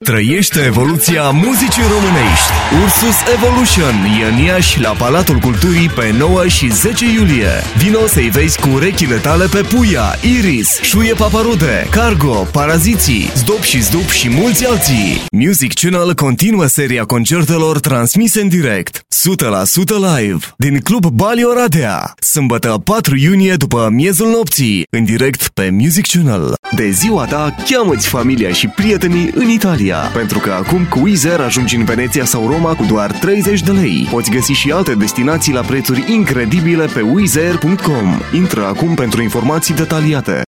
Trăiește evoluția muzicii românești. Ursus Evolution e în Iași la Palatul Culturii pe 9 și 10 iulie. Vino să-i vezi cu urechile tale pe Puia, Iris, Șuie Paparude, Cargo, Paraziții, Zdop și Zdup și mulți alții. Music Channel continuă seria concertelor transmise în direct, 100% live, din Club Bali Oradea, sâmbătă 4 iunie după miezul nopții, în direct pe Music Channel. De ziua ta, cheamă-ți familia și prietenii în Italia. Pentru că acum cu Wizz Air ajungi în Veneția sau Roma cu doar 30 de lei. Poți găsi și alte destinații la prețuri incredibile pe wizzair.com. Intră acum pentru informații detaliate.